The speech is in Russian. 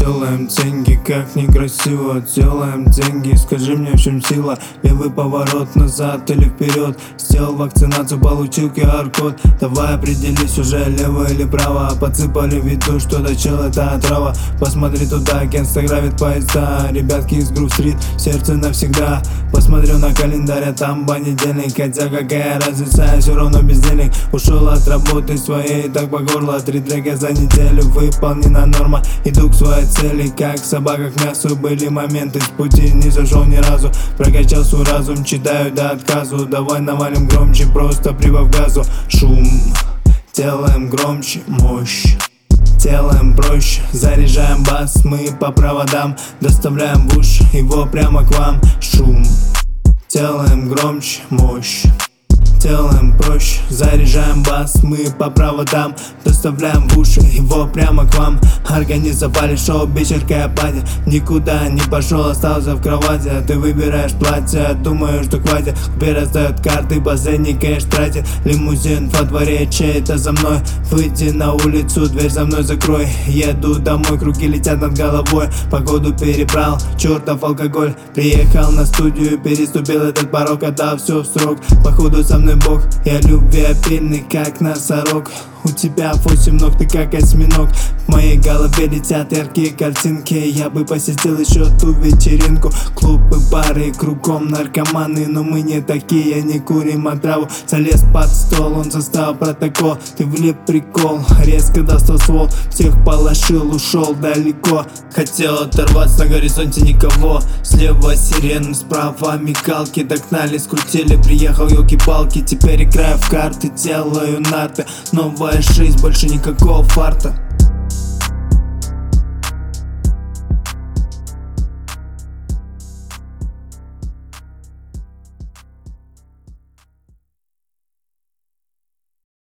Делаем деньги, как некрасиво. Делаем деньги, скажи мне, в чем сила. Левый поворот назад или вперед. Сделал вакцинацию, получил QR-код. Давай определись уже, лево или право. Подсыпали в виду, что дочел это отрава. Посмотри туда, гангста гравит поезда. Ребятки из Грув-стрит, сердце навсегда. Посмотрю на календарь, а там понедельник. Хотя какая разница, я все равно бездельник. Ушел от работы своей, так по горло. 3 трека за неделю, выполнена норма. Иду к своей цели, как собака к мясу. Были моменты, с пути не зашел ни разу. Прокачал свой разум, читаю до отказу. Давай навалим громче, просто прибавь газу. Шум, делаем громче, мощь. Делаем проще, заряжаем бас, мы по проводам. Доставляем в уши его прямо к вам. Шум, делаем громче, мощь. Делаем проще, заряжаем бас, мы по проводам. Доставляем в уши его прямо к вам. Организовали шоу, вечеркая пати. Никуда не пошел, остался в кровати. Ты выбираешь платье, думаю, что хватит. Тебе раздают карты, базене кэш тратит. Лимузин во дворе, чей-то за мной. Выйди на улицу, дверь за мной закрой. Еду домой, круги летят над головой. Погоду перебрал, чертов алкоголь. Приехал на студию, переступил этот порог, отдав все в срок. Походу со мной Бог, я любвеобильный, как носорог. У тебя 8 ног, ты как осьминог. В моей голове летят яркие картинки. Я бы посетил еще ту вечеринку. Клубы, бары, кругом наркоманы. Но мы не такие, не курим отраву. Залез под стол, он составил протокол. Ты влип прикол, резко достал ствол. Всех полошил, ушел далеко. Хотел оторваться, на горизонте никого. Слева сирены, справа мигалки. Догнали, скрутили, приехал елки-палки. Теперь играю в карты, делаю наты. Новая жизнь, больше никакого фарта.